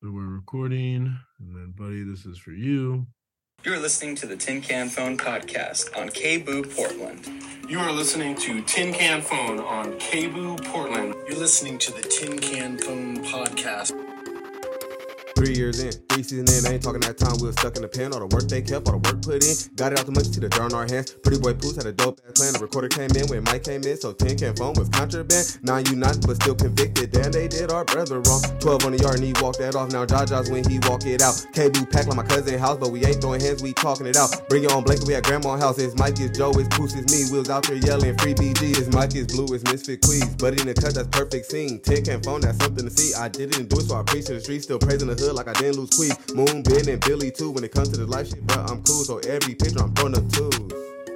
So we're recording, and then, buddy, this is for you. You're listening to the Tin Can Phone podcast on KBOO Portland. You are listening to Tin Can Phone on KBOO Portland. You're listening to the Tin Can Phone podcast. 3 years in, 3 seasons in, I ain't talking that time we was stuck in the pen. All the work they kept, all the work put in. Got it out the money, see the jar in our hands. Pretty boy Poos had a dope ass plan. The recorder came in when Mike came in, so Tin Can Phone was contraband. Now you not, but still convicted. Damn, they did our brother wrong. 12 on the yard and he walked that off. Now Jaja's when he walk it out. KBOO packed like my cousin house, but we ain't throwing hands, we talking it out. Bring your own blanket, we at grandma's house. It's Mike, it's Joe, it's Poos, it's me. We was out there yelling free BG. It's Mike, it's Blue, it's Misfit Queez. But in the cut, that's perfect scene. Tin Can Phone, that's something to see. I didn't do it, so I preach to the streets. Still praising the hood like I didn't lose Queez. Moon, Ben, and Billy too. When it comes to the life shit, bro, I'm cool. So every picture I'm throwing up twos.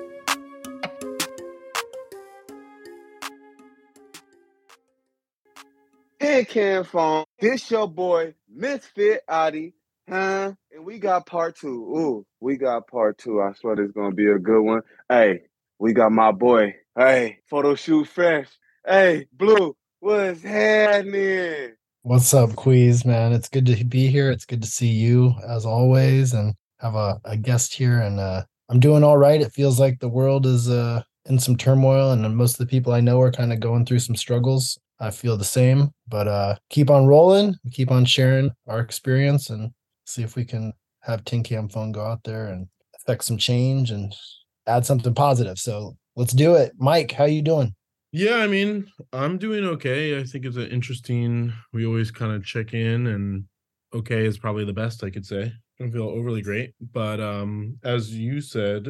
Tin Can Phone. This your boy, Misfit Adi. And we got part two. Ooh, we got part two. I swear this is going to be a good one. Hey, we got my boy. Hey, photo shoot fresh. Hey, Blue, what's happening? What's up, Queez, man? It's good to be here. It's good to see you as always and have a guest here. And I'm doing all right. It feels like the world is in some turmoil and most of the people I know are kind of going through some struggles. I feel the same, but keep on rolling, keep on sharing our experience and see if we can have Tin Can Phone go out there and affect some change and add something positive. So let's do it. Mike, how you doing? Yeah, I mean, I'm doing okay. I think it's an interesting, we always kind of check in, and okay is probably the best I could say. I don't feel overly great, but as you said,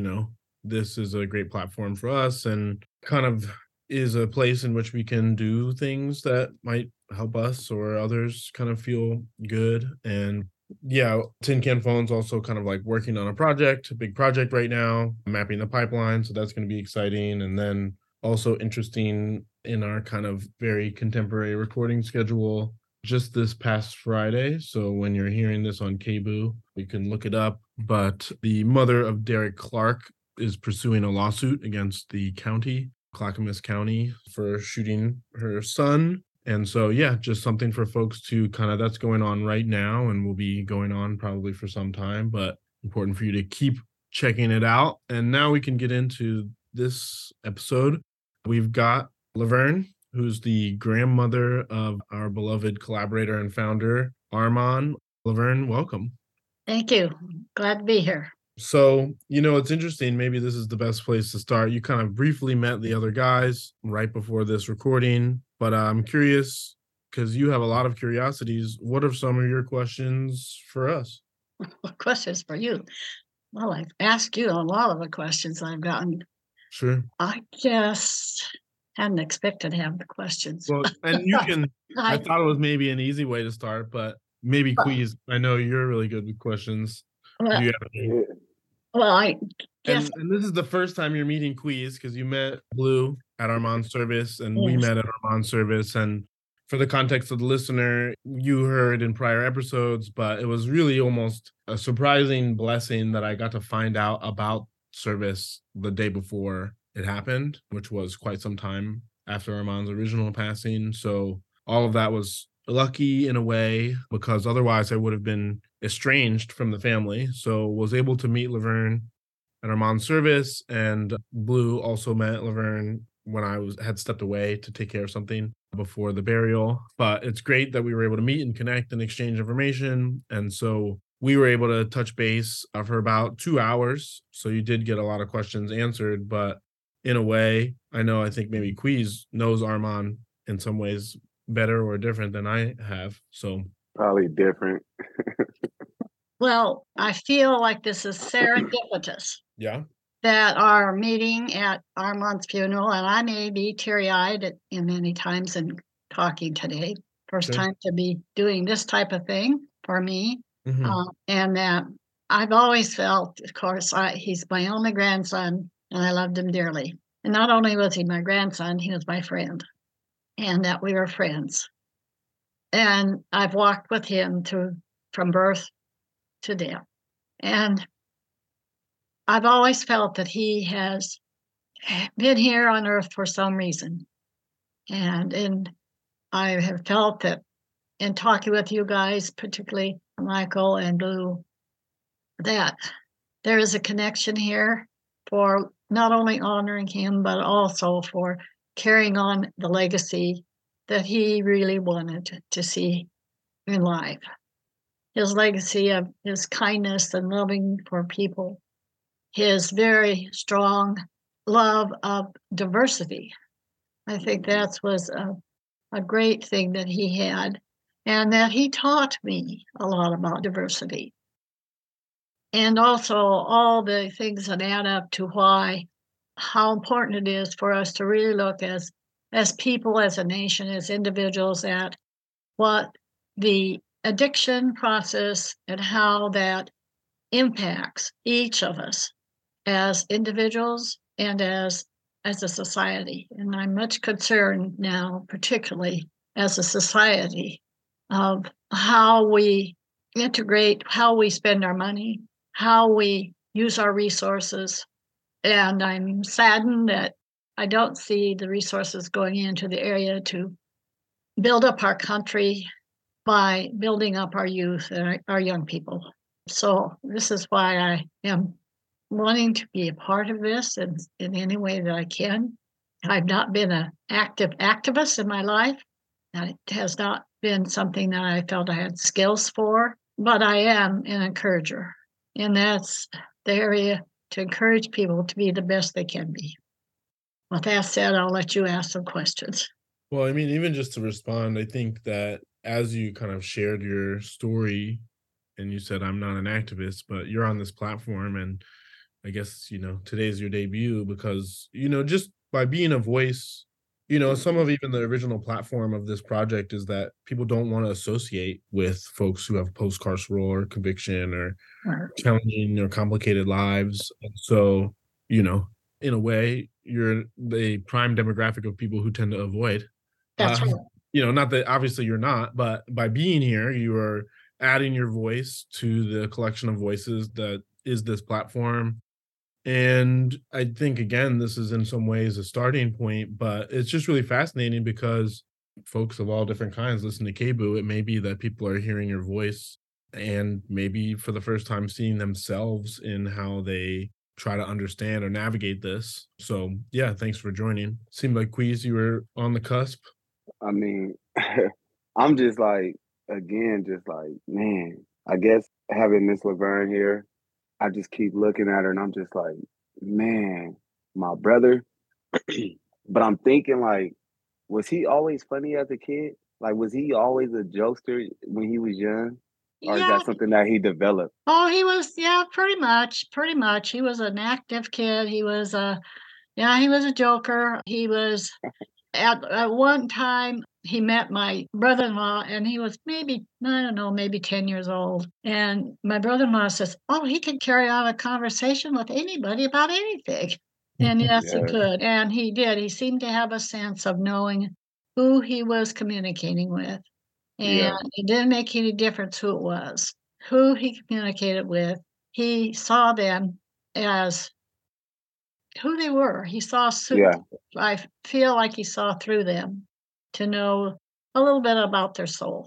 this is a great platform for us and kind of is a place in which we can do things that might help us or others kind of feel good. And yeah, Tin Can Phone's also kind of like working on a big project right now, mapping the pipeline. So that's going to be exciting. And then also interesting in our kind of very contemporary recording schedule, just this past Friday. So when you're hearing this on KBOO, you can look it up. But the mother of Derek Clark is pursuing a lawsuit against the county, Clackamas County, for shooting her son. And so, yeah, just something for folks to that's going on right now and will be going on probably for some time, but important for you to keep checking it out. And now we can get into this episode. We've got Laverne, who's the grandmother of our beloved collaborator and founder, Armand. Laverne, welcome. Thank you. Glad to be here. So, it's interesting. Maybe this is the best place to start. You kind of briefly met the other guys right before this recording, but I'm curious because you have a lot of curiosities. What are some of your questions for us? Questions for you? Well, I've asked you a lot of the questions I've gotten. Sure. I just hadn't expected to have the questions. Well, and you can, I thought it was maybe an easy way to start, but maybe Queez. I know you're really good with questions. Well, I guess. And this is the first time you're meeting Queez because you met Blue at Armand's service and we met at Armand's service. And for the context of the listener, you heard in prior episodes, but it was really almost a surprising blessing that I got to find out about service the day before it happened, which was quite some time after Armand's original passing. So all of that was lucky in a way because otherwise I would have been estranged from the family. So was able to meet Laverne at Armand's service, and Blue also met Laverne when I had stepped away to take care of something before the burial. But it's great that we were able to meet and connect and exchange information. And so we were able to touch base for about 2 hours. So you did get a lot of questions answered, but in a way, I think maybe Queez knows Armand in some ways better or different than I have. So Probably different. Well, I feel like this is serendipitous. Yeah. That our meeting at Armand's funeral, and I may be teary-eyed in many times in talking today. First time to be doing this type of thing for me. Mm-hmm. And that I've always felt, of course, he's my only grandson, and I loved him dearly. And not only was he my grandson, he was my friend, and that we were friends. And I've walked with him from birth to death. And I've always felt that he has been here on earth for some reason. And I have felt that in talking with you guys, particularly Michael and Blue, that there is a connection here for not only honoring him, but also for carrying on the legacy that he really wanted to see in life. His legacy of his kindness and loving for people, his very strong love of diversity. I think that was a great thing that he had, and that he taught me a lot about diversity. And also all the things that add up to how important it is for us to really look as people, as a nation, as individuals, at what the addiction process and how that impacts each of us as individuals and as a society. And I'm much concerned now, particularly as a society, of how we integrate, how we spend our money, how we use our resources. And I'm saddened that I don't see the resources going into the area to build up our country by building up our youth and our young people. So this is why I am wanting to be a part of this in any way that I can. I've not been an active activist in my life. It has not been something that I felt I had skills for, but I am an encourager. And that's the area to encourage people to be the best they can be. With that said, I'll let you ask some questions. Well, I mean, even just to respond, I think that as you kind of shared your story and you said, I'm not an activist, but you're on this platform, and I guess, today's your debut because, just by being a voice, some of even the original platform of this project is that people don't want to associate with folks who have post-carceral or conviction or challenging or complicated lives. And so, in a way, you're the prime demographic of people who tend to avoid. That's right. Not that obviously you're not, but by being here, you are adding your voice to the collection of voices that is this platform. And I think, again, this is in some ways a starting point, but it's just really fascinating because folks of all different kinds listen to KBOO. It may be that people are hearing your voice and maybe for the first time seeing themselves in how they try to understand or navigate this. So, yeah, thanks for joining. Seemed like, Queez, you were on the cusp. I mean, I'm just like, again, man, I guess having Miss Laverne here, I just keep looking at her and I'm just like, man, my brother. But I'm thinking, like, was he always funny as a kid? Like, was he always a jokester when he was young? Or is Yeah. that something that he developed? Oh, he was, yeah, pretty much. He was an active kid. He was he was a joker. He was at one time he met my brother-in-law and he was maybe 10 years old. And my brother-in-law says, oh, he can carry on a conversation with anybody about anything. And yes, he could. And he did. He seemed to have a sense of knowing who he was communicating with. And it didn't make any difference who it was, who he communicated with. He saw them as who they were. He saw I feel like he saw through them to know a little bit about their soul,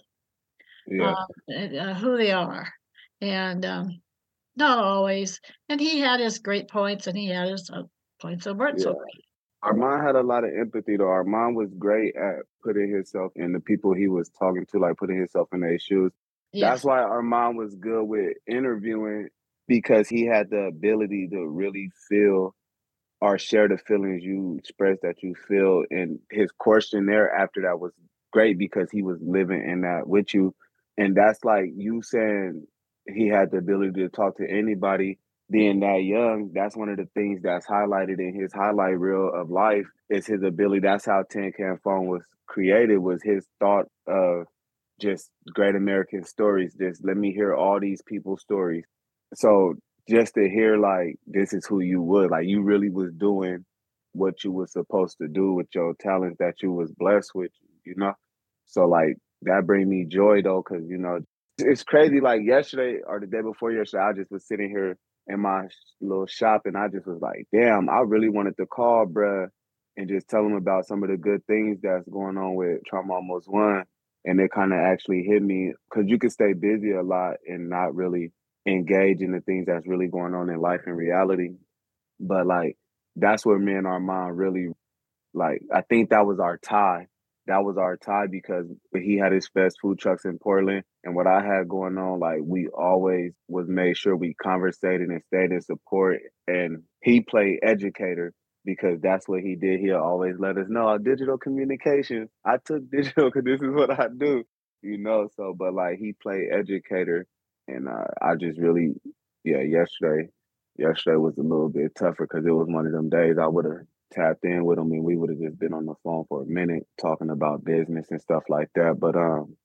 who they are, and not always. And he had his great points, and he had his points that weren't so great. Armand had a lot of empathy, though. Armand was great at putting himself in the people he was talking to, like putting himself in their shoes. Yes. That's why Armand was good with interviewing, because he had the ability to really feel or share the feelings you express that you feel. And his questionnaire after that was great because he was living in that with you. And that's like you saying he had the ability to talk to anybody. Being that young, that's one of the things that's highlighted in his highlight reel of life is his ability. That's how Tin Can Phone was created, was his thought of just great American stories. Just let me hear all these people's stories. So just to hear, like, this is who you would, like, you really was doing what you was supposed to do with your talent that you was blessed with, So, like, that bring me joy, though, because, it's crazy. Like, yesterday or the day before yesterday, I just was sitting here in my little shop, and I just was like, damn, I really wanted to call bruh and just tell him about some of the good things that's going on with Trauma Almost Won. And it kind of actually hit me because you could stay busy a lot and not really engage in the things that's really going on in life and reality. But like, that's where me and Armand really, like, I think that was our tie. That was our tie because he had his fast food trucks in Portland, and what I had going on, like, we always was made sure we conversated and stayed in support. And he played educator because that's what he did. He'll always let us know digital communication. I took digital because this is what I do, you know. So, but like, he played educator, and I just really, yeah, yesterday was a little bit tougher because it was one of them days I would have tapped in with him and we would have just been on the phone for a minute talking about business and stuff like that. But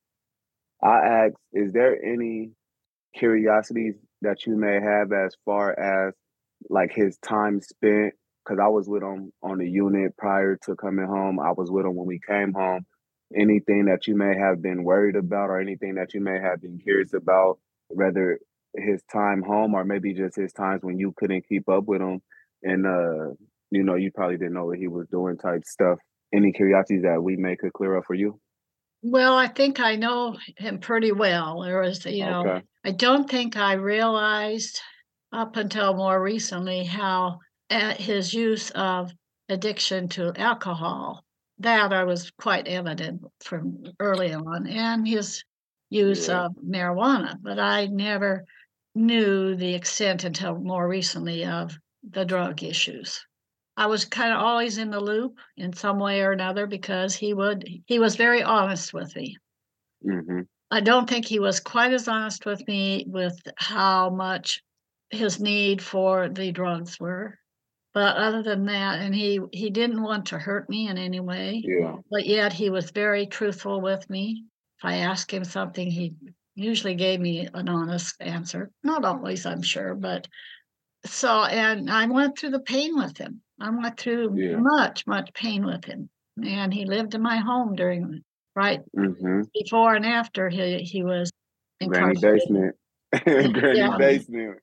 I asked, is there any curiosities that you may have as far as like his time spent? Because I was with him on the unit prior to coming home. I was with him when we came home. Anything that you may have been worried about or anything that you may have been curious about, whether his time home or maybe just his times when you couldn't keep up with him and you know, you probably didn't know what he was doing type stuff. Any curiosities that we may could clear up for you? Well, I think I know him pretty well. There was, Okay. I don't think I realized up until more recently how his use of addiction to alcohol, that I was quite evident from early on, and his use Yeah. of marijuana, but I never knew the extent until more recently of the drug issues. I was kind of always in the loop in some way or another because he was very honest with me. Mm-hmm. I don't think he was quite as honest with me with how much his need for the drugs were. But other than that, and he didn't want to hurt me in any way, Yeah. but yet he was very truthful with me. If I asked him something, he usually gave me an honest answer. Not always, I'm sure, but so, and I went through the pain with him. I went through Yeah. much, much pain with him. And he lived in my home during, right Mm-hmm. before and after he was Granny incarcerated. basement. Granny Yeah. basement.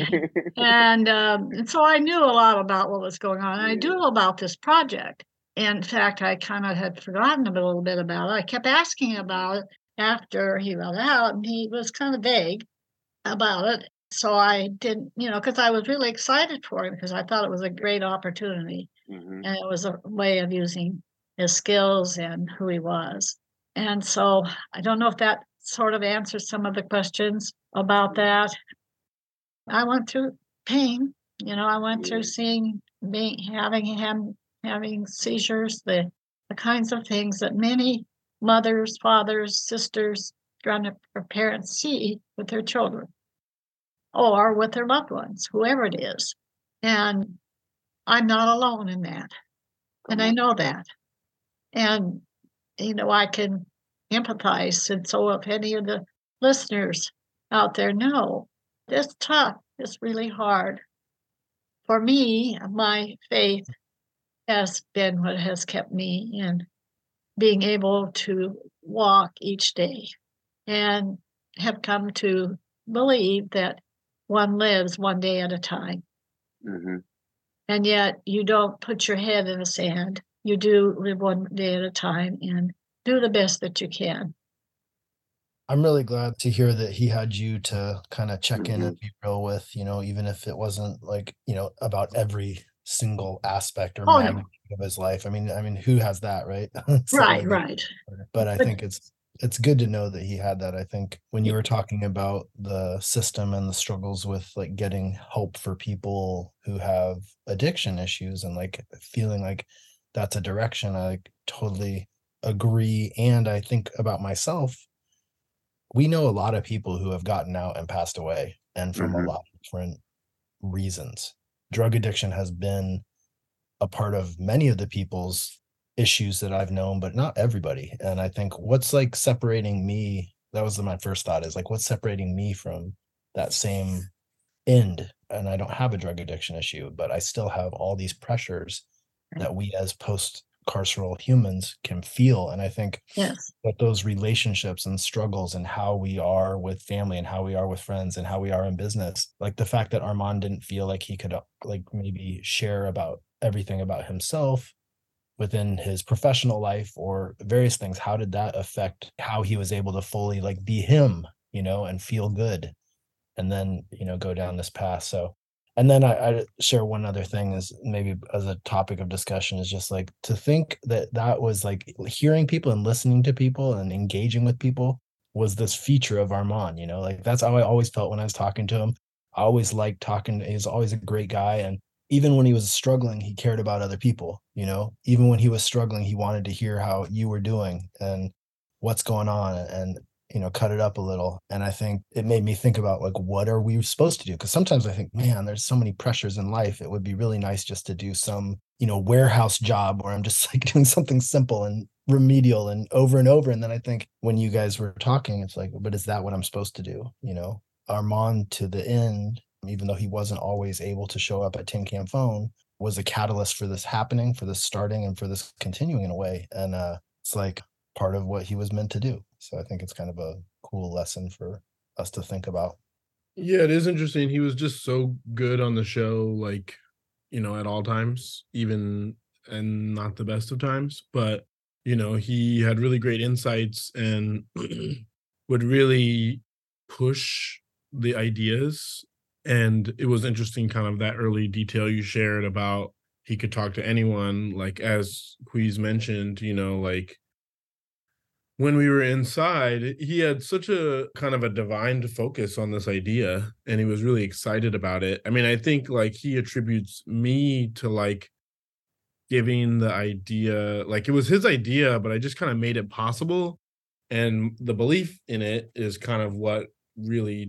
And so I knew a lot about what was going on. I Yeah. knew about this project. In fact, I kind of had forgotten a little bit about it. I kept asking about it after he got out, and he was kind of vague about it. So I didn't, because I was really excited for him because I thought it was a great opportunity. Mm-hmm. And it was a way of using his skills and who he was. And so I don't know if that sort of answers some of the questions about that. I went through pain. I went through having seizures, the kinds of things that many mothers, fathers, sisters, grandparents see with their children or with their loved ones, whoever it is. And I'm not alone in that. And I know that. And, I can empathize. And so if any of the listeners out there know, it's tough. It's really hard. For me, my faith has been what has kept me in being able to walk each day and have come to believe that one lives one day at a time. Mm-hmm. And yet you don't put your head in the sand. You do live one day at a time and do the best that you can. I'm really glad to hear that he had you to kind of check in Mm-hmm. and be real with, even if it wasn't like, about every single aspect or Oh, no. magnitude of his life. I mean, who has that, right? So, Right. But I think it's good to know that he had that. I think when you were talking about the system and the struggles with like getting help for people who have addiction issues and like feeling like that's a direction, I totally agree. And I think about myself, we know a lot of people who have gotten out and passed away, and from a lot of different reasons. Drug addiction has been a part of many of the people's issues that I've known, but not everybody. And I think what's like separating me, that was my first thought, is like, what's separating me from that same end? And I don't have a drug addiction issue, but I still have all these pressures that we as post-carceral humans can feel. And I think that those relationships and struggles and how we are with family and how we are with friends and how we are in business, like the fact that Armand didn't feel like he could like maybe share about everything about himself within his professional life or various things, how did that affect how he was able to fully like be him, and feel good, and then, go down this path. So, and then I share one other thing is maybe as a topic of discussion is just like to think that was like hearing people and listening to people and engaging with people was this feature of Armand, like that's how I always felt when I was talking to him. I always liked talking. He was always a great guy. And even when he was struggling, he cared about other people, even when he was struggling, he wanted to hear how you were doing and what's going on and, cut it up a little. And I think it made me think about like, what are we supposed to do? Because sometimes I think, man, there's so many pressures in life. It would be really nice just to do some, warehouse job where I'm just like doing something simple and remedial and over. And then I think when you guys were talking, it's like, but is that what I'm supposed to do? Armand to the end, even though he wasn't always able to show up at Tin Can Phone, was a catalyst for this happening, for this starting, and for this continuing in a way. And it's like part of what he was meant to do. So I think it's kind of a cool lesson for us to think about. Yeah, it is interesting. He was just so good on the show, like, at all times, even and not the best of times. But, he had really great insights and would really push the ideas. And it was interesting, kind of that early detail you shared about he could talk to anyone, like as Quiz mentioned, like when we were inside, he had such a kind of a divine focus on this idea and he was really excited about it. I mean, I think like he attributes me to like giving the idea, like it was his idea, but I just kind of made it possible. And the belief in it is kind of what really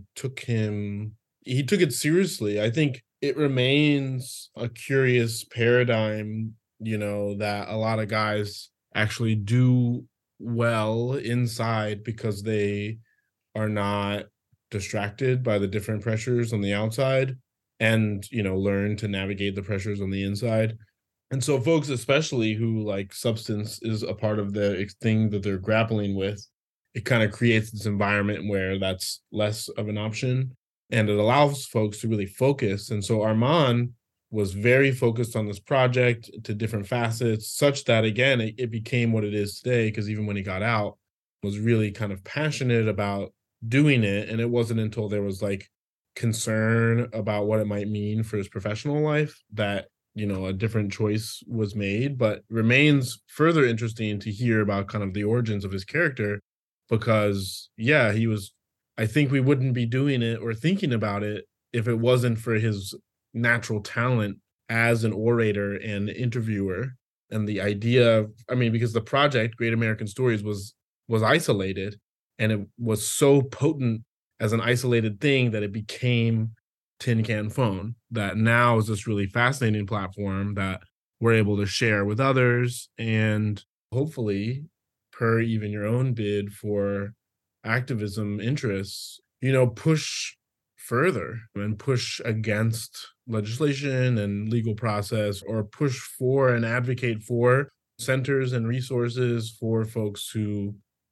he took it seriously. I think it remains a curious paradigm, that a lot of guys actually do well inside because they are not distracted by the different pressures on the outside and, learn to navigate the pressures on the inside. And so folks, especially who like substance is a part of the thing that they're grappling with, it kind of creates this environment where that's less of an option and it allows folks to really focus. And so Armand was very focused on this project to different facets, such that, again, it became what it is today, because even when he got out, was really kind of passionate about doing it. And it wasn't until there was like concern about what it might mean for his professional life that, a different choice was made. But remains further interesting to hear about kind of the origins of his character, because, yeah, I think we wouldn't be doing it or thinking about it if it wasn't for his natural talent as an orator and interviewer. And the idea, because the project Great American Stories was isolated, and it was so potent as an isolated thing that it became Tin Can Phone, that now is this really fascinating platform that we're able to share with others, and hopefully, per even your own bid for activism interests, push further and push against legislation and legal process, or push for and advocate for centers and resources for folks who,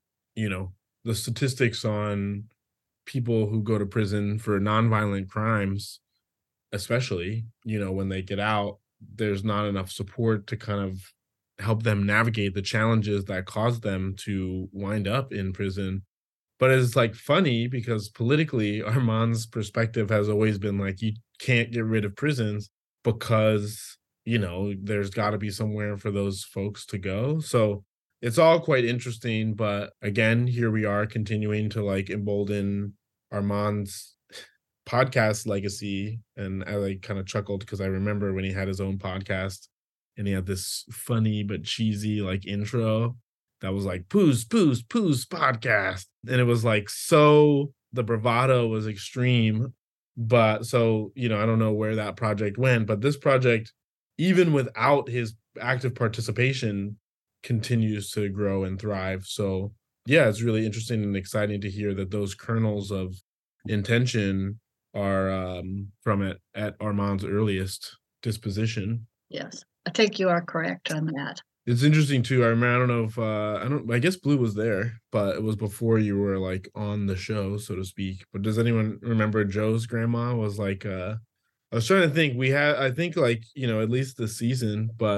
the statistics on people who go to prison for nonviolent crimes, especially, when they get out, there's not enough support to kind of help them navigate the challenges that cause them to wind up in prison. But it's like funny because politically, Armand's perspective has always been like, you can't get rid of prisons because, there's got to be somewhere for those folks to go. So it's all quite interesting. But again, here we are continuing to like embolden Armand's podcast legacy. And I like kind of chuckled because I remember when he had his own podcast and he had this funny but cheesy like intro that was like Pooh's podcast. And it was like, so the bravado was extreme. But so, I don't know where that project went, but this project, even without his active participation, continues to grow and thrive. So yeah, it's really interesting and exciting to hear that those kernels of intention are from at Armand's earliest disposition. Yes, I think you are correct on that. It's interesting too. I remember, I don't know if I guess Blue was there, but it was before you were like on the show, so to speak. But does anyone remember Joe's grandma was like I was trying to think. I think like, at least this season, but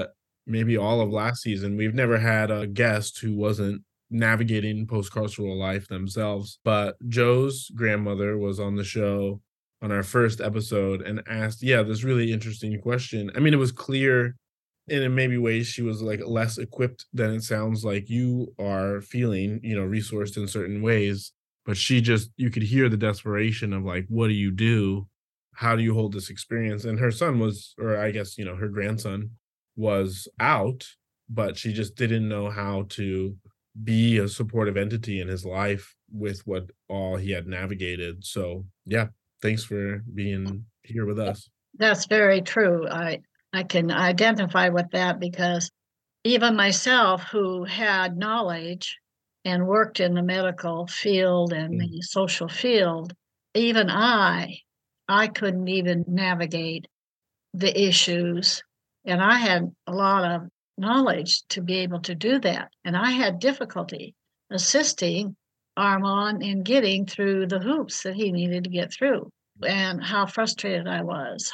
maybe all of last season, we've never had a guest who wasn't navigating post-carceral life themselves. But Joe's grandmother was on the show on our first episode and asked, yeah, this really interesting question. I mean, it was clear, and in maybe ways she was like less equipped than it sounds like you are feeling, resourced in certain ways. But she just, you could hear the desperation of like, what do you do? How do you hold this experience? And her son was, or I guess, her grandson was out, but she just didn't know how to be a supportive entity in his life with what all he had navigated. So yeah, thanks for being here with us. That's very true. I can identify with that because even myself, who had knowledge and worked in the medical field and the social field, even I couldn't even navigate the issues. And I had a lot of knowledge to be able to do that. And I had difficulty assisting Armand in getting through the hoops that he needed to get through. And how frustrated I was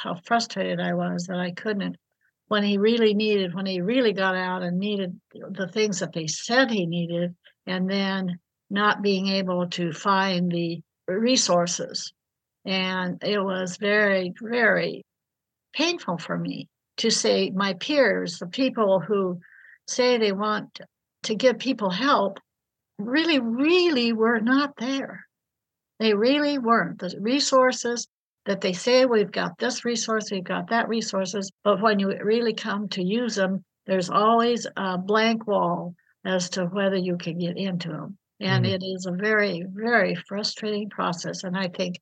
that I couldn't, when he really got out and needed the things that they said he needed, and then not being able to find the resources. And it was very, very painful for me to say my peers, the people who say they want to give people help, really, really were not there. They really weren't. The resources that they say, we've got this resource, we've got that resources, but when you really come to use them, there's always a blank wall as to whether you can get into them. And it is a very, very frustrating process. And I think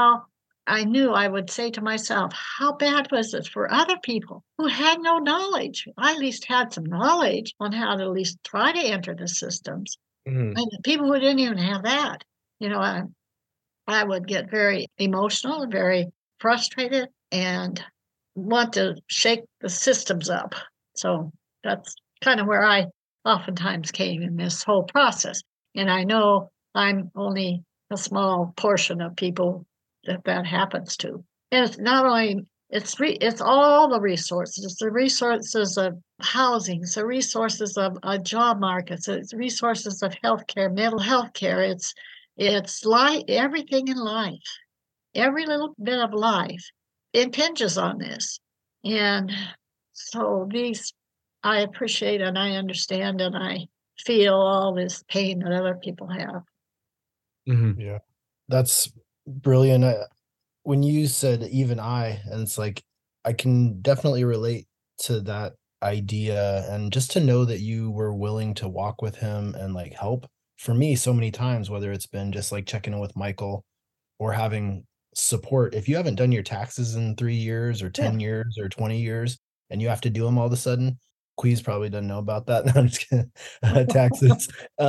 I knew I would say to myself, how bad was it for other people who had no knowledge? I at least had some knowledge on how to at least try to enter the systems. And the people who didn't even have that, I would get very emotional, very frustrated, and want to shake the systems up. So that's kind of where I oftentimes came in this whole process. And I know I'm only a small portion of people that happens to. And it's not only, it's all the resources. It's the resources of housing, it's the resources of job markets, it's resources of healthcare, mental health care. It's like everything in life, every little bit of life impinges on this. And so I appreciate and I understand and I feel all this pain that other people have. Yeah, that's brilliant. When you said even and it's like, I can definitely relate to that idea. And just to know that you were willing to walk with him and like help. For me, so many times, whether it's been just like checking in with Michael or having support, if you haven't done your taxes in 3 years or 10 years or 20 years, and you have to do them all of a sudden, Quiz probably doesn't know about that. No, I'm just kidding. Taxes.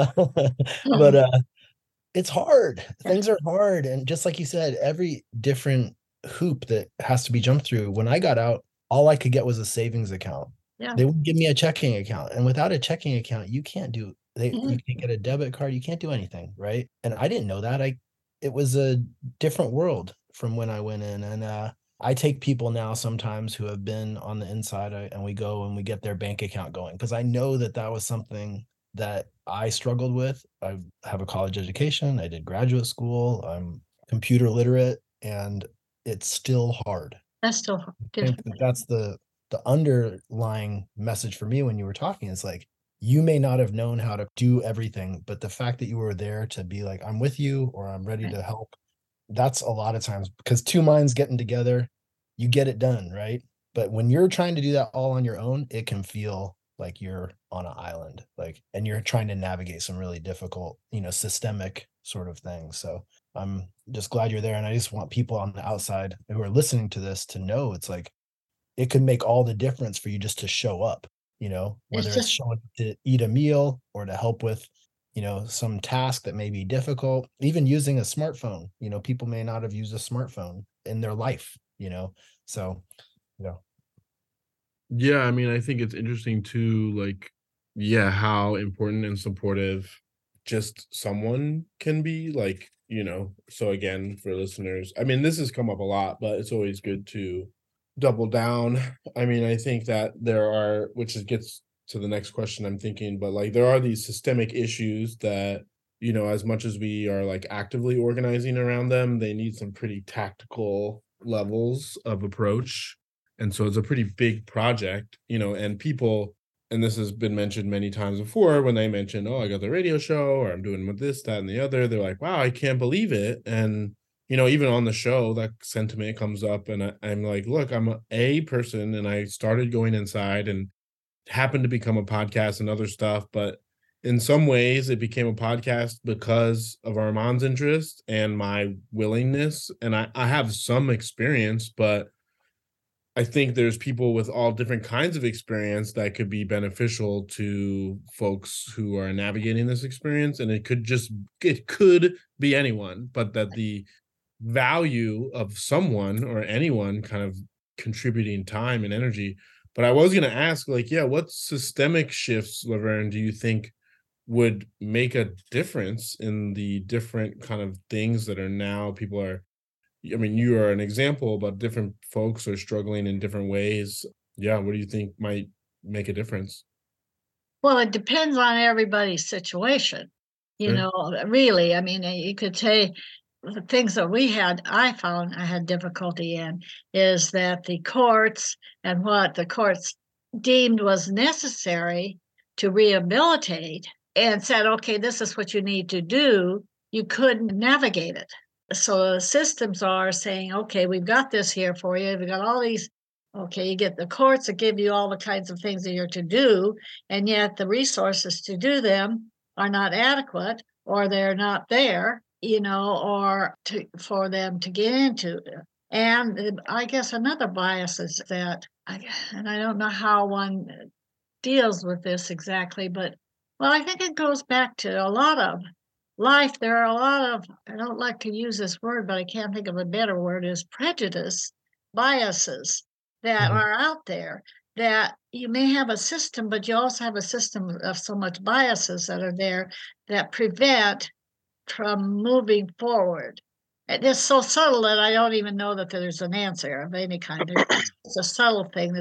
But it's hard. Things are hard. And just like you said, every different hoop that has to be jumped through. When I got out, all I could get was a savings account. Yeah. They wouldn't give me a checking account. And without a checking account, you can't you can't get a debit card. You can't do anything. Right. And I didn't know that. It was a different world from when I went in. And I take people now sometimes who have been on the inside and we go and we get their bank account going. Because I know that was something that I struggled with. I have a college education. I did graduate school. I'm computer literate, and it's still hard. That's still hard. I think that's the underlying message for me when you were talking. It's like, you may not have known how to do everything, but the fact that you were there to be like, I'm with you, or I'm ready to help. That's a lot of times, because two minds getting together, you get it done, right? But when you're trying to do that all on your own, it can feel like you're on an island, and you're trying to navigate some really difficult, systemic sort of things. So I'm just glad you're there. And I just want people on the outside who are listening to this to know it's like, it could make all the difference for you just to show up, whether it's showing up to eat a meal or to help with, some task that may be difficult, even using a smartphone. People may not have used a smartphone in their life, so, Yeah, I mean, I think it's interesting too, how important and supportive just someone can be, so again, for listeners, I mean, this has come up a lot, but it's always good to double down. I mean, I think that there are, which gets to the next question I'm thinking, but like there are these systemic issues that, as much as we are like actively organizing around them, they need some pretty tactical levels of approach. And so it's a pretty big project, and people, and this has been mentioned many times before when they mention, oh, I got the radio show or I'm doing with this, that, and the other, they're like, wow, I can't believe it. And even on the show, that sentiment comes up, and I'm like, look, I'm a person, and I started going inside and happened to become a podcast and other stuff. But in some ways, it became a podcast because of Armand's interest and my willingness. And I have some experience, but I think there's people with all different kinds of experience that could be beneficial to folks who are navigating this experience. And it could be anyone, but that the value of someone or anyone kind of contributing time and energy. But I was going to ask, like, yeah, what systemic shifts, Laverne, do you think would make a difference in the different kind of things that are now people are, I mean, you are an example, but different folks are struggling in different ways. Yeah, what do you think might make a difference? Well, it depends on everybody's situation. Sure. Really, I mean, you could say the things that I found I had difficulty in is that the courts and what the courts deemed was necessary to rehabilitate and said, okay, this is what you need to do. You couldn't navigate it. So the systems are saying, okay, we've got this here for you. We've got all these. Okay, you get the courts that give you all the kinds of things that you're to do, and yet the resources to do them are not adequate, or they're not there, for them to get into. And I guess another bias is that, and I don't know how one deals with this exactly, but I think it goes back to a lot of life. There are a lot of, I don't like to use this word, but I can't think of a better word, is prejudice, biases that Mhm. are out there, that you may have a system, but you also have a system of so much biases that are there that prevent from moving forward. And it's so subtle that I don't even know that there's an answer of any kind. It's a subtle thing.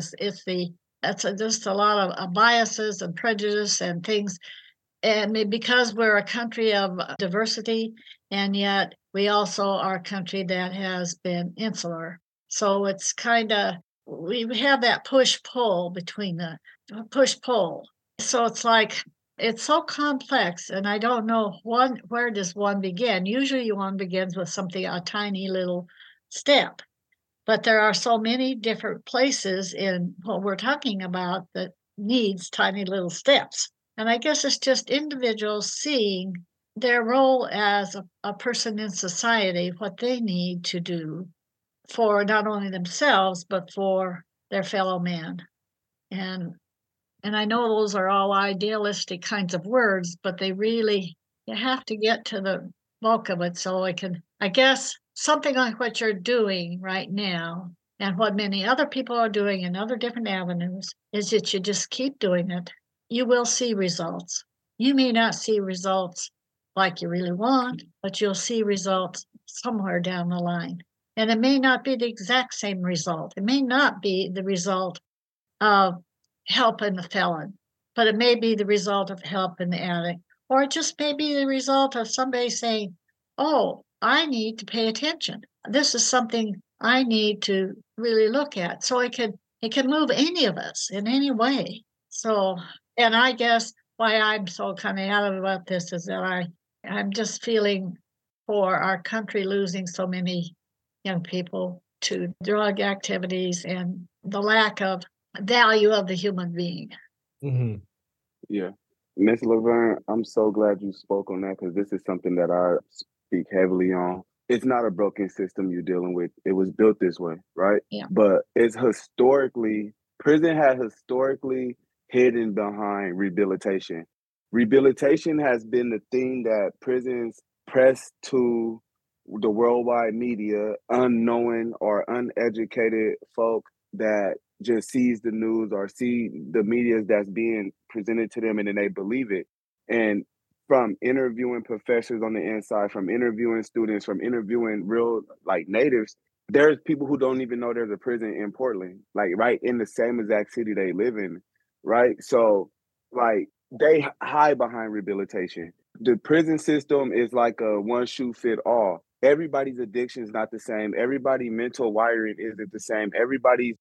Just a lot of biases and prejudice and things. And because we're a country of diversity, and yet we also are a country that has been insular. So it's we have that push-pull between the push-pull. So it's like, it's so complex, and I don't know where does one begin. Usually one begins with a tiny little step, but there are so many different places in what we're talking about that needs tiny little steps. And I guess it's just individuals seeing their role as a person in society, what they need to do for not only themselves, but for their fellow man. And I know those are all idealistic kinds of words, but you have to get to the bulk of it. So I guess something like what you're doing right now and what many other people are doing in other different avenues is that you just keep doing it. You will see results. You may not see results like you really want, but you'll see results somewhere down the line. And it may not be the exact same result. It may not be the result of helping the felon, but it may be the result of helping the addict, or it just may be the result of somebody saying, oh, I need to pay attention. This is something I need to really look at. So it can move any of us in any way. So, and I guess why I'm so kind of adamant about this is that I'm just feeling for our country losing so many young people to drug activities and the lack of value of the human being. Mm-hmm. Yeah. Miss Laverne, I'm so glad you spoke on that, because this is something that I speak heavily on. It's not a broken system you're dealing with. It was built this way, right? Yeah. But prison has historically hidden behind rehabilitation. Rehabilitation has been the thing that prisons press to the worldwide media, unknowing or uneducated folk that just sees the news or see the media that's being presented to them, and then they believe it. And from interviewing professors on the inside, from interviewing students, from interviewing real like natives, There's people who don't even know there's a prison in Portland, like right in the same exact city they live in, right? So, like, they hide behind rehabilitation. The prison system is like a one shoe fit all. Everybody's addiction is not the same. Everybody mental wiring isn't the same. Everybody's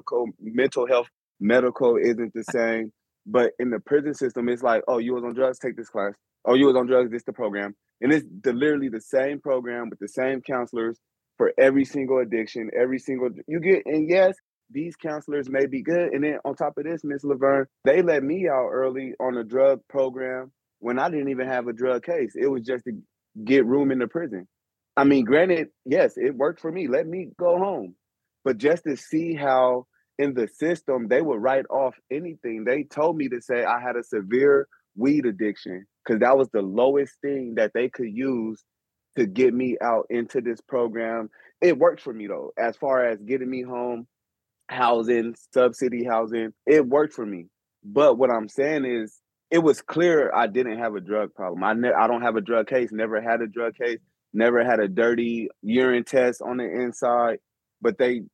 mental health medical isn't the same. But in the prison system, it's like, oh, you was on drugs, take this class. Oh, you was on drugs, this the program. And it's literally the same program with the same counselors for every single addiction, every single you get. And yes, these counselors may be good. And then on top of this, Miss Laverne, they let me out early on a drug program when I didn't even have a drug case. It was just to get room in the prison. I mean, granted, yes, it worked for me. Let me go home. But just to see how in the system they would write off anything. They told me to say I had a severe weed addiction because that was the lowest thing that they could use to get me out into this program. It worked for me though, as far as getting me home, housing, subsidy housing, it worked for me. But what I'm saying is, it was clear I didn't have a drug problem. I don't have a drug case, never had a drug case, never had a dirty urine test on the inside. But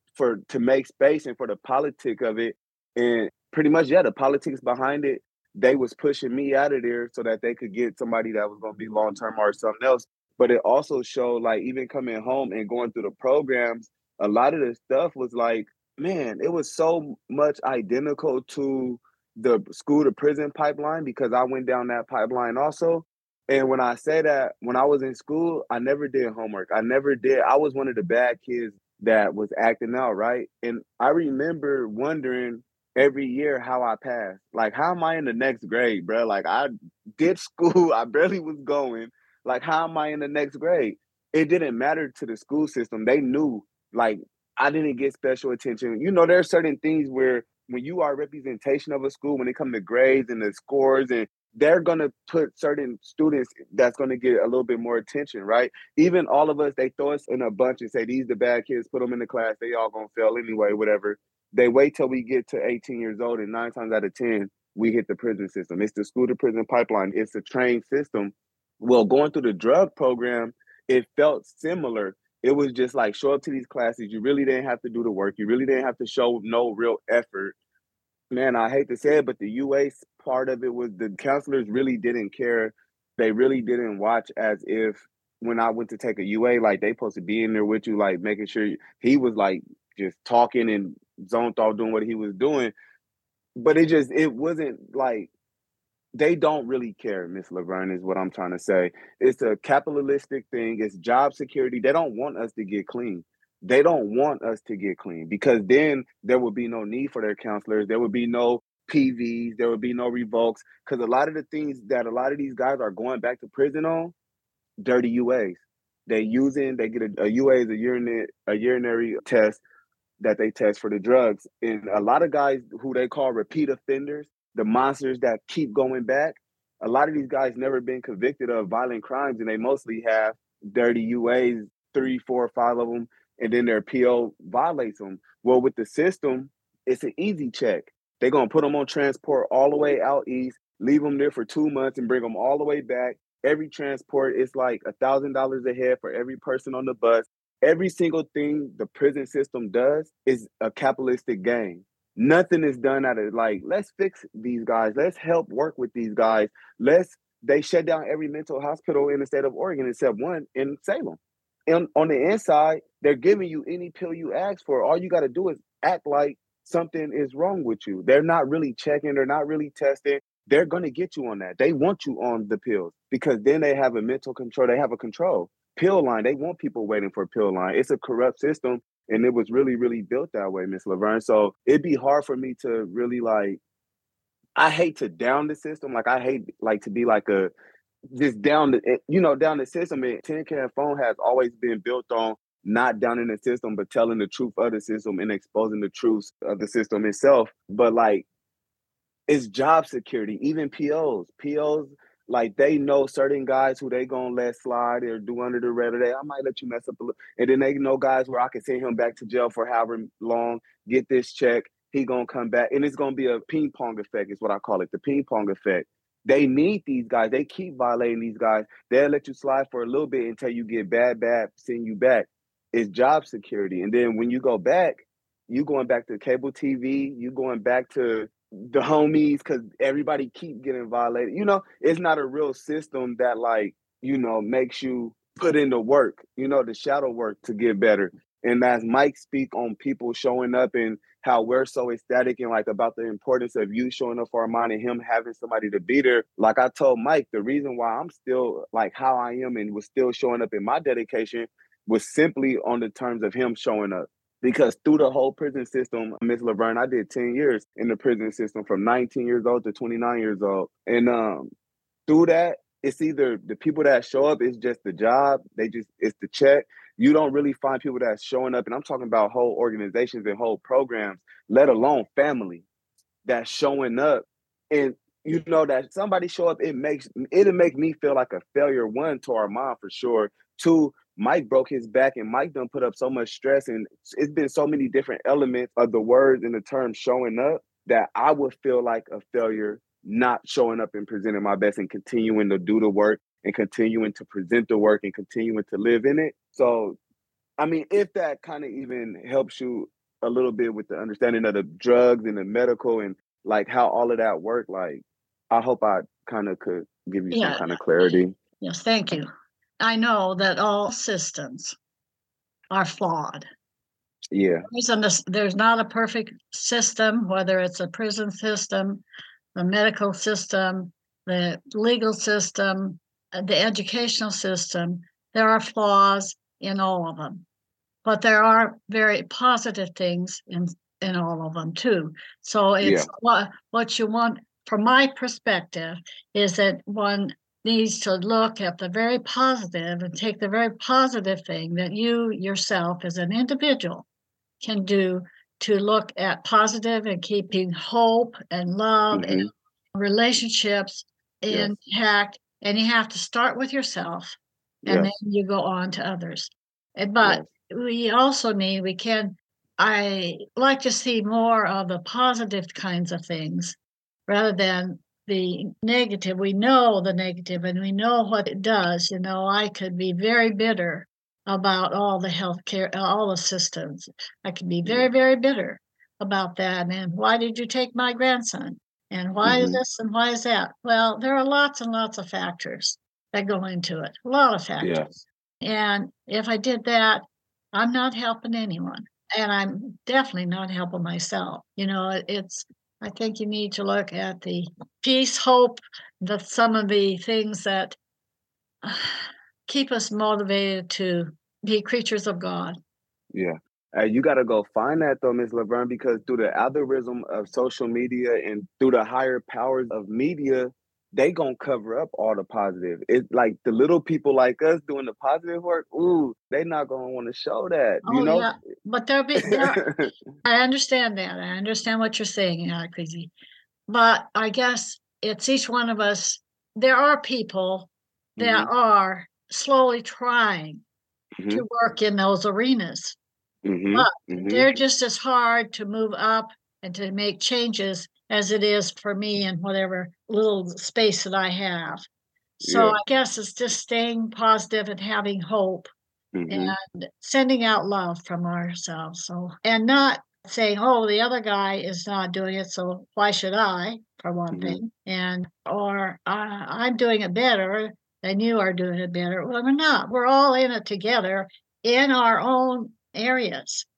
to make space and for the politic of it, and pretty much, yeah, the politics behind it, they was pushing me out of there so that they could get somebody that was going to be long-term or something else. But it also showed, like, even coming home and going through the programs, a lot of the stuff was like, man, it was so much identical to the school to prison pipeline because I went down that pipeline also. And when I say that, when I was in school, I never did homework. I was one of the bad kids that was acting out, right? And I remember wondering every year how I passed. Like, how am I in the next grade, bro? Like, I did school, I barely was going. Like, how am I in the next grade? It didn't matter to the school system. They knew, like, I didn't get special attention. You know, there are certain things where when you are a representation of a school, when it comes to grades and the scores, and they're going to put certain students that's going to get a little bit more attention, right? Even all of us, they throw us in a bunch and say, these the bad kids, put them in the class. They all going to fail anyway, whatever. They wait till we get to 18 years old, and 9 times out of 10, we hit the prison system. It's the school to prison pipeline. It's a trained system. Well, going through the drug program, it felt similar. It was just like, show up to these classes. You really didn't have to do the work. You really didn't have to show no real effort. Man, I hate to say it, but the UA part of it was the counselors really didn't care. They really didn't watch as if when I went to take a UA, like, they supposed to be in there with you, like making sure he was like just talking and zoned off doing what he was doing. But it wasn't like, they don't really care, Miss Laverne, is what I'm trying to say. It's a capitalistic thing. It's job security. They don't want us to get clean. They don't want us to get clean because then there would be no need for their counselors. There would be no PVs. There would be no revokes because a lot of the things that a lot of these guys are going back to prison on, dirty UAs. They get a UA is a urinary test that they test for the drugs. And a lot of guys who they call repeat offenders, the monsters that keep going back, a lot of these guys never been convicted of violent crimes, and they mostly have dirty UAs, 3, 4, 5 of them, and then their PO violates them. Well, with the system, it's an easy check. They're going to put them on transport all the way out east, leave them there for 2 months, and bring them all the way back. Every transport is like $1,000 a head for every person on the bus. Every single thing the prison system does is a capitalistic game. Nothing is done out of like, let's fix these guys. Let's help work with these guys. They shut down every mental hospital in the state of Oregon except one in Salem. And on the inside, they're giving you any pill you ask for. All you got to do is act like something is wrong with you. They're not really checking. They're not really testing. They're going to get you on that. They want you on the pills because then they have a mental control. They have a control. Pill line. They want people waiting for a pill line. It's a corrupt system. And it was really, really built that way, Miss Laverne. So it'd be hard for me to really I hate to down the system. Like, I hate to be like just down the system. And Tin Can Phone has always been built on not downing the system, but telling the truth of the system and exposing the truths of the system itself. But it's job security, even POs. Like, they know certain guys who they gonna let slide or do under the radar. I might let you mess up a little. And then they know guys where I can send him back to jail for however long, get this check, he gonna come back. And it's gonna be a ping pong effect is what I call it, the ping pong effect. They need these guys. They keep violating these guys. They'll let you slide for a little bit until you get bad, send you back. is job security. And then when you go back, you going back to cable TV, you going back to the homies because everybody keep getting violated. It's not a real system that makes you put in the work, the shadow work to get better. And as Mike speak on people showing up and how we're so ecstatic and about the importance of you showing up for Armand and him having somebody to be there. Like I told Mike, the reason why I'm still how I am and was still showing up in my dedication was simply on the terms of him showing up. Because through the whole prison system, Miss Laverne, I did 10 years in the prison system from 19 years old to 29 years old. And through that, it's either the people that show up, it's just the job, it's the check. You don't really find people that's showing up, and I'm talking about whole organizations and whole programs, let alone family, that's showing up. And that somebody show up, it'll make me feel like a failure, one, to Armand for sure. Two, Mike broke his back, and Mike done put up so much stress, and it's been so many different elements of the words and the term showing up that I would feel like a failure not showing up and presenting my best and continuing to do the work and continuing to present the work and continuing to live in it. So, I mean, if that kind of even helps you a little bit with the understanding of the drugs and the medical and how all of that work, I hope I kind of could give you some kind of clarity. Yes, thank you. I know that all systems are flawed. Yeah. There's not a perfect system, whether it's a prison system, the medical system, the legal system, the educational system. There are flaws in all of them, but there are very positive things in all of them too. So it's what you want, from my perspective, is that one needs to look at the very positive and take the very positive thing that you yourself as an individual can do to look at positive and keeping hope and love and relationships intact. And you have to start with yourself, and then you go on to others. But we also I like to see more of the positive kinds of things rather than the negative. We know the negative and we know what it does. I could be very bitter about all the healthcare, all the systems. I could be very, very bitter about that. And why did you take my grandson? And why is this and why is that? Well, there are lots and lots of factors that go into it. A lot of factors. And if I did that, I'm not helping anyone. And I'm definitely not helping myself. I think you need to look at the peace, hope, some of the things that keep us motivated to be creatures of God. Yeah. You got to go find that though, Ms. Laverne, because through the algorithm of social media and through the higher powers of media, they gonna cover up all the positive. It's like the little people like us doing the positive work. Ooh, they not gonna want to show that. Yeah, but I understand that. I understand what you're saying, Ecclesi. But I guess it's each one of us. There are people that are slowly trying to work in those arenas. But they're just as hard to move up and to make changes as it is for me in whatever little space that I have. So I guess it's just staying positive and having hope and sending out love from ourselves. So, and not saying, oh, the other guy is not doing it, so why should I, for one thing? Or I'm doing it better than you are doing it better. Well, we're not. We're all in it together in our own areas.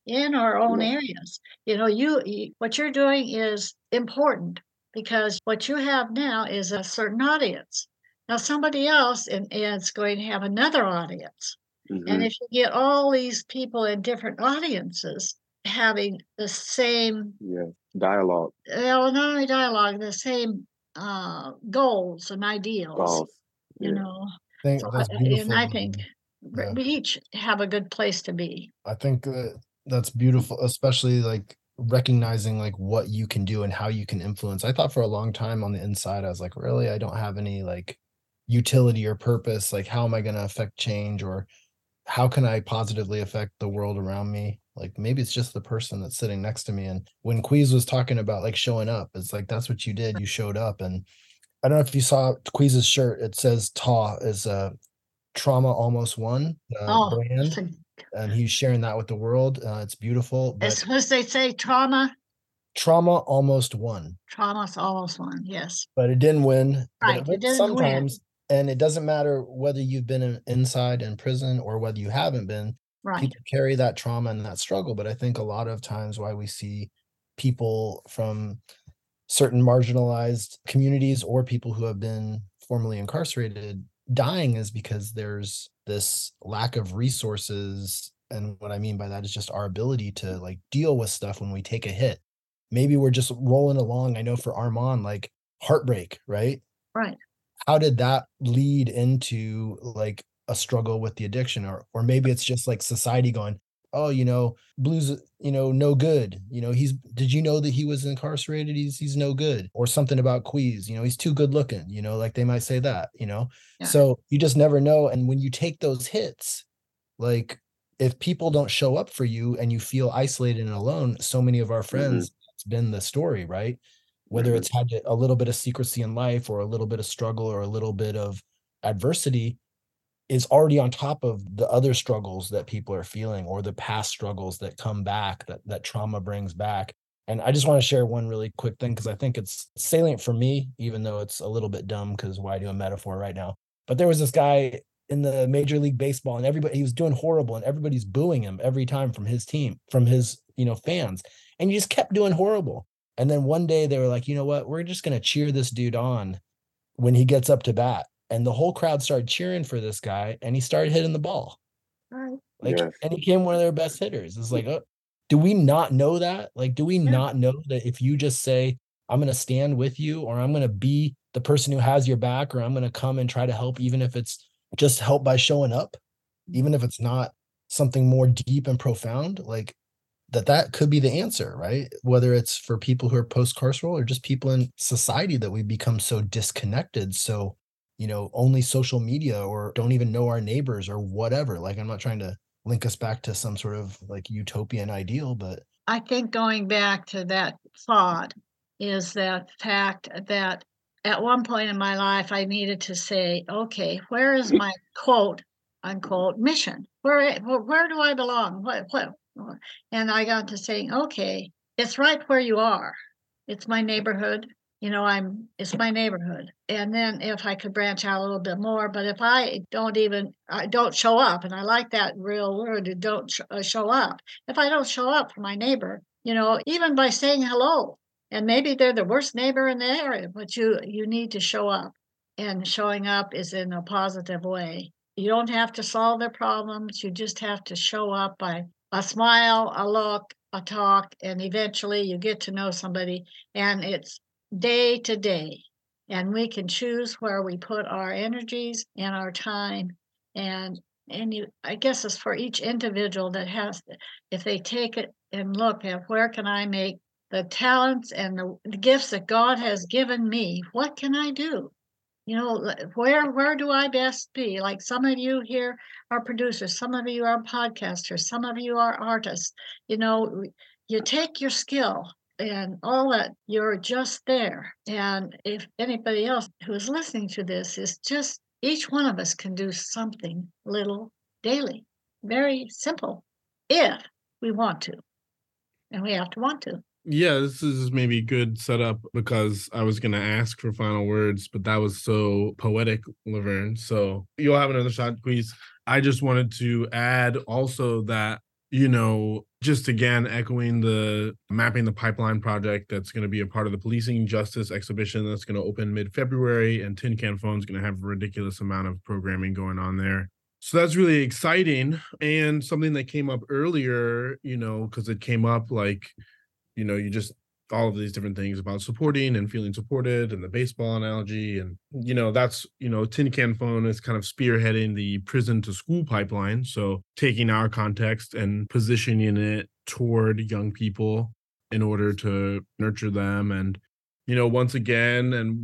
What you're doing is important because what you have now is a certain audience. Now somebody else is going to have another audience. And if you get all these people in different audiences having the same dialogue, not only dialogue, the same goals and ideals, That's beautiful. And I think we each have a good place to be. I think that's beautiful, especially recognizing what you can do and how you can influence. I thought for a long time on the inside, I was like, really, I don't have any utility or purpose. How am I going to affect change, or how can I positively affect the world around me? Maybe it's just the person that's sitting next to me. And when Queez was talking about showing up, it's that's what you did. You showed up. And I don't know if you saw Queez's shirt. It says TAW is Trauma Almost Won brand. and he's sharing that with the world. It's beautiful, but As what they say, trauma. trauma almost won, Trauma's almost one. Yes. but it didn't win. But Right. it It works didn't win. sometimes, and it doesn't matter whether you've been inside in prison or whether you haven't been. Right. People carry that trauma and that struggle, but I think a lot of times why we see people from certain marginalized communities or people who have been formerly incarcerated dying is because there's this lack of resources. And what I mean by that is just our ability to like deal with stuff when we take a hit. Maybe we're just rolling along. I know for Armand, like heartbreak, right? Right. How did that lead into like a struggle with the addiction? Or maybe it's just like society going, oh, Blue's, no good. Did you know that he was incarcerated? He's no good. Or something about Queez, he's too good looking, like they might say that, Yeah. So you just never know. And when you take those hits, like if people don't show up for you and you feel isolated and alone, so many of our friends, it's been the story, right? Whether it's had a little bit of secrecy in life or a little bit of struggle or a little bit of adversity, is already on top of the other struggles that people are feeling or the past struggles that come back, that trauma brings back. And I just want to share one really quick thing because I think it's salient for me, even though it's a little bit dumb because why do a metaphor right now? But there was this guy in the Major League Baseball and he was doing horrible and everybody's booing him every time from his team, from his, fans. And he just kept doing horrible. And then one day they were like, you know what, we're just going to cheer this dude on when he gets up to bat. And the whole crowd started cheering for this guy and he started hitting the ball. Right. And he became one of their best hitters. It's like, oh, do we not know that? Like, do we not know that if you just say, I'm going to stand with you, or I'm going to be the person who has your back, or I'm going to come and try to help, even if it's just help by showing up, even if it's not something more deep and profound, like that could be the answer, right? Whether it's for people who are post-carceral or just people in society that we become so disconnected. So, only social media or don't even know our neighbors or whatever. Like, I'm not trying to link us back to some sort of like utopian ideal, but I think going back to that thought is that fact that at one point in my life, I needed to say, okay, where is my quote unquote mission? Where do I belong? What? And I got to saying, okay, it's right where you are. It's my neighborhood. It's my neighborhood. And then if I could branch out a little bit more, but if I don't show up, and I like that real word, don't show up. If I don't show up for my neighbor, even by saying hello, and maybe they're the worst neighbor in the area, but you need to show up, and showing up is in a positive way. You don't have to solve their problems. You just have to show up by a smile, a look, a talk, and eventually you get to know somebody, and it's day to day, and we can choose where we put our energies and our time, and I guess it's for each individual that has, if they take it and look at where can I make the talents and the gifts that God has given me, what can I do? Where do I best be? Like some of you here are producers, some of you are podcasters, some of you are artists. You take your skill and all that, you're just there. And if anybody else who is listening to this is just, each one of us can do something little daily, very simple, if we want to. And we have to want to. Yeah, this is maybe good setup because I was going to ask for final words, but that was so poetic, Laverne. So you'll have another shot, please. I just wanted to add also that, just again, echoing the Mapping the Pipeline project that's going to be a part of the Policing Justice exhibition that's going to open mid-February, and Tin Can Phone is going to have a ridiculous amount of programming going on there. So that's really exciting, and something that came up earlier, because it came up like, you just all of these different things about supporting and feeling supported and the baseball analogy. And, that's, Tin Can Phone is kind of spearheading the prison to school pipeline. So taking our context and positioning it toward young people in order to nurture them. And, once again, and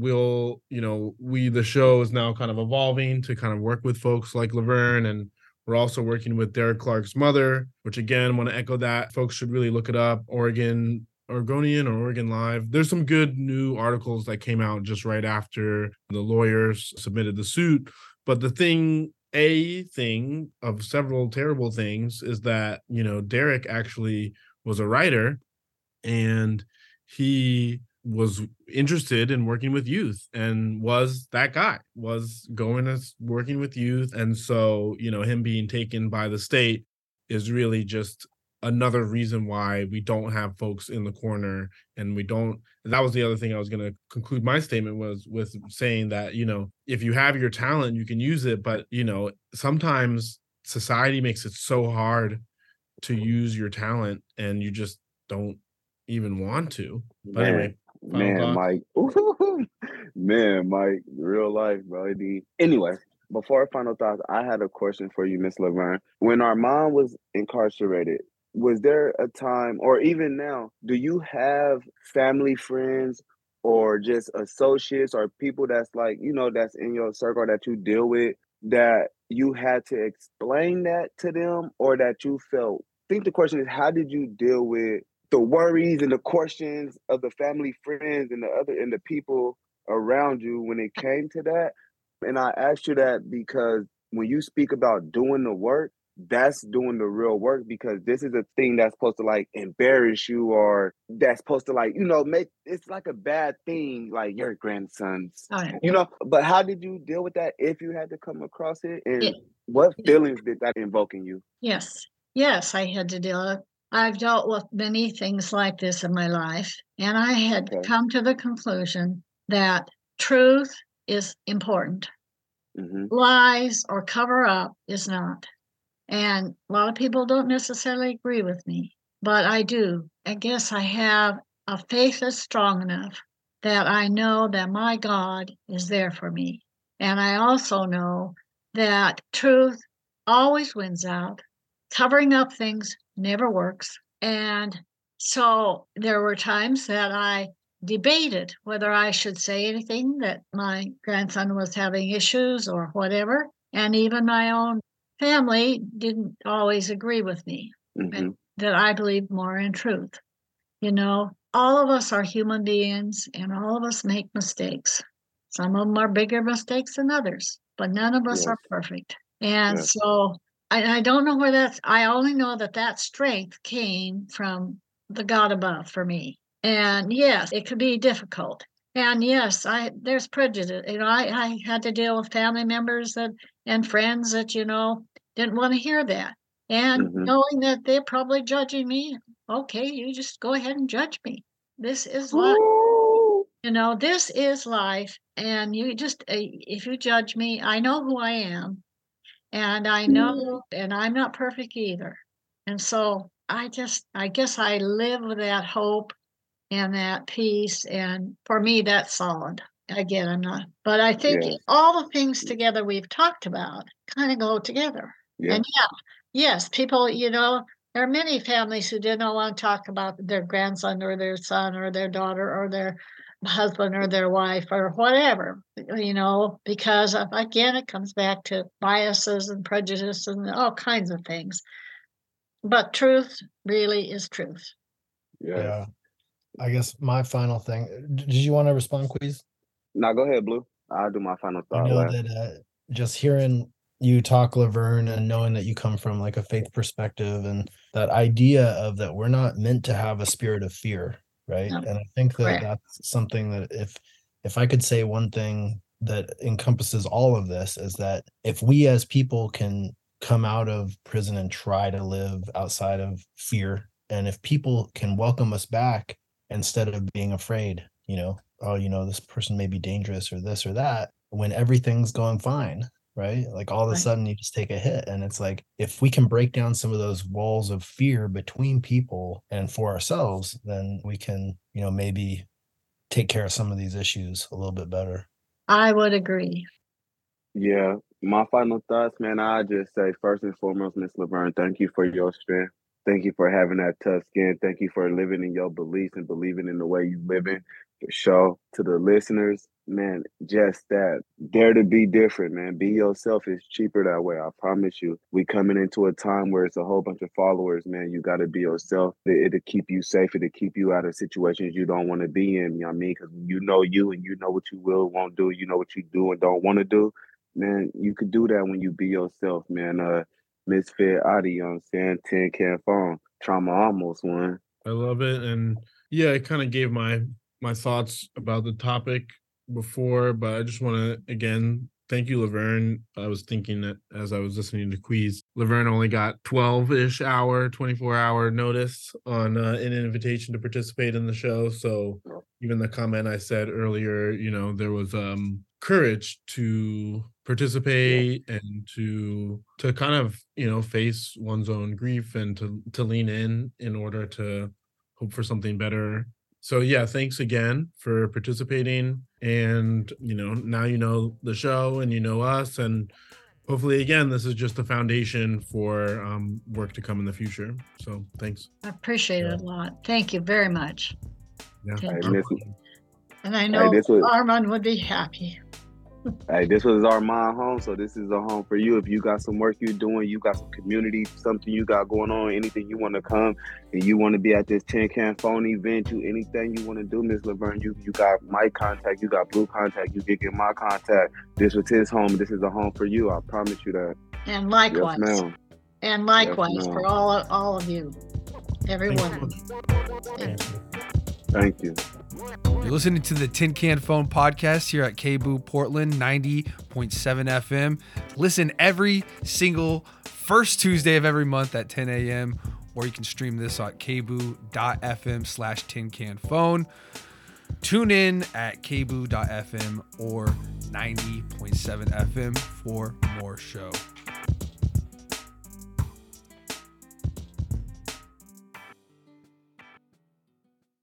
the show is now kind of evolving to kind of work with folks like Laverne, and we're also working with Derek Clark's mother, which again, want to echo that. Folks should really look it up. Oregonian or Oregon Live. There's some good new articles that came out just right after the lawyers submitted the suit. But the thing a thing of several terrible things is that, Derek actually was a writer, and he was interested in working with youth and was that guy, was going as working with youth. And so, him being taken by the state is really just another reason why we don't have folks in the corner. And we don't, and that was the other thing I was going to conclude my statement was with saying that, if you have your talent, you can use it. But, sometimes society makes it so hard to use your talent and you just don't even want to. But anyway, Mike. Man, Mike, real life, bro. Anyway, before final thoughts, I had a question for you, Miss Laverne. When our mom was incarcerated, was there a time, or even now, do you have family, friends, or just associates or people that's like, that's in your circle that you deal with, that you had to explain that to them, or that you felt? I think the question is, how did you deal with the worries and the questions of the family, friends, and the people around you when it came to that? And I asked you that because when you speak about doing the work, that's doing the real work, because this is a thing that's supposed to like embarrass you, or that's supposed to like, make it's like a bad thing, like your grandson's, but how did you deal with that if you had to come across it? And what feelings did that invoke in you? Yes, I had to deal with it. I've dealt with many things like this in my life, and I had come to the conclusion that truth is important. Lies or cover up is not. And a lot of people don't necessarily agree with me, but I do. I guess I have a faith that's strong enough that I know that my God is there for me. And I also know that truth always wins out. Covering up things never works. And so there were times that I debated whether I should say anything, that my grandson was having issues or whatever. And even my own family didn't always agree with me, that I believe more in truth. All of us are human beings, and all of us make mistakes. Some of them are bigger mistakes than others, but none of us are perfect. And so I don't know where I only know that strength came from the God above for me. And yes, it could be difficult. And yes, there's prejudice. I had to deal with family members and friends that, didn't want to hear that. And knowing that they're probably judging me, okay, you just go ahead and judge me. This is life. This is life. And you just, if you judge me, I know who I am. And I know, and I'm not perfect either. And so I guess I live with that hope and that peace. And for me, that's solid. Again, I'm not, but I think all the things together we've talked about kind of go together. And yes, people, there are many families who didn't want to talk about their grandson or their son or their daughter or their husband or their wife or whatever, because again, it comes back to biases and prejudice and all kinds of things. But truth really is truth. Yeah. I guess my final thing, did you want to respond, Queez? No, go ahead, Blue. I'll do my final thought. I know that just hearing you talk, Laverne, and knowing that you come from like a faith perspective, and that idea of that we're not meant to have a spirit of fear, right? No. And I think that that's something that if I could say one thing that encompasses all of this, is that if we as people can come out of prison and try to live outside of fear, and if people can welcome us back instead of being afraid, this person may be dangerous or this or that, when everything's going fine, right? Like all of a sudden you just take a hit. And it's like, if we can break down some of those walls of fear between people and for ourselves, then we can, maybe take care of some of these issues a little bit better. I would agree. Yeah. My final thoughts, man, I just say, first and foremost, Miss Laverne, thank you for your strength. Thank you for having that tough skin. Thank you for living in your beliefs and believing in the way you live in. For sure. To the listeners, man, just that. Dare to be different, man. Be yourself. Is cheaper that way. I promise you. We coming into a time where it's a whole bunch of followers, man. You got to be yourself. It'll keep you safe. It'll keep you out of situations you don't want to be in. You know what I mean? Because you know you, and you know what you will, won't do. You know what you do and don't want to do. man, you could do that when you be yourself, man. Misfit Adi, you know what I'm saying? Tin Can Phone. Trauma almost won. I love it. And yeah, I kind of gave my thoughts about the topic before, but I just want to again thank you, Laverne. I was thinking that as I was listening to Queez, Laverne only got 12-ish hour, 24-hour notice on an invitation to participate in the show. So even the comment I said earlier, you know, there was courage to participate and to kind of, you know, face one's own grief and to lean in order to hope for something better. So yeah, thanks again for participating. And you know, now you know the show and you know us, and hopefully again this is just the foundation for work to come in the future. So thanks. I appreciate it a lot. Thank you very much. Yeah. Thank Hey, you. Miss, And I know Armand would be happy. hey, this was our mom home, so this is a home for you. If you got some work you're doing, you got some community, something you got going on, anything you want to come and you want to be at this Tin Can Phone event, anything you want to do, Miss Laverne, you got my contact, you got Blue contact, you can get my contact. This was his home. This is a home for you. I promise you that. And likewise. Yes, ma'am. And likewise Yes, ma'am. for all of you, everyone. Yeah. Thank you. You're listening to the Tin Can Phone podcast here at KBOO Portland 90.7 FM. Listen every single first Tuesday of every month at 10 a.m. or you can stream this on kboo.fm/tincanphone. Tune in at kboo.fm or 90.7 FM for more show.